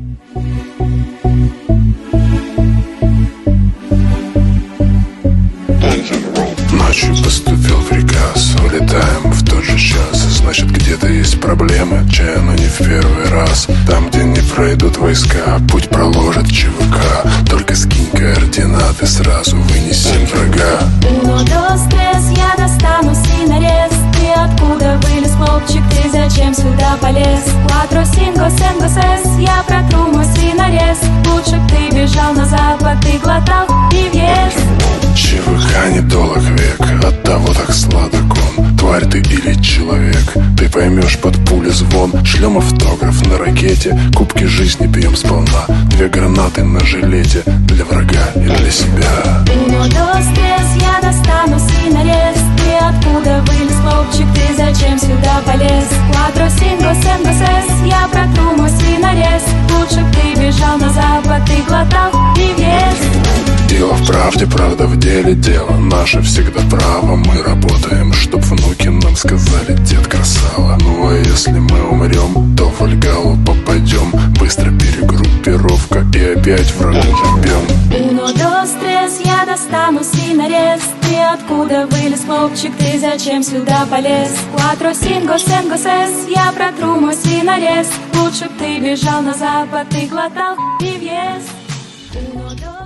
Ночью поступил приказ, улетаем в тот же час. Значит, где-то есть проблемы, чая, но не в первый раз. Там, где не пройдут войска, путь проложит ЧВК. Только скинь координаты, сразу вынесем врага. Uno, dos, tres, я достану синарез. Ты откуда вылез, хлопчик, ты зачем сюда полез? Cuatro, cinco, cinco, seis, я протру мой синарез. Лучше б ты бежал на запад, ты глотал и въезд. ЧВК недолог век, оттого так сладок он. Тварь ты или человек, ты поймешь под пули звон. Шлем автограф на ракете, кубки жизни пьем сполна. 2 гранаты на жилете, для врага и для себя. Uno, dos, tres, я достану синарез. Ты откуда вылез, хлопчик, ты зачем сюда полез? Cuatro, cinco, cinco, seis, я протру мой синарез. Лучше б ты бежал на запад, ты глотал и въезд. Дело в правде, правда в деле, дело наше всегда право. Мы работаем, чтоб внуки нам сказали: дед красава. Ну а если мы умрем, то в Ольгалу попадем. Быстро перегруппировка и опять врагу бьем. Uno, dos, tres, я достану синарез. Ты откуда вылез, хлопчик, ты зачем сюда полез? Cuatro, cinco, cinco, seis, я протру мой синарез. Лучше б ты бежал на запад, ты глотал и въезд. Uno, dos,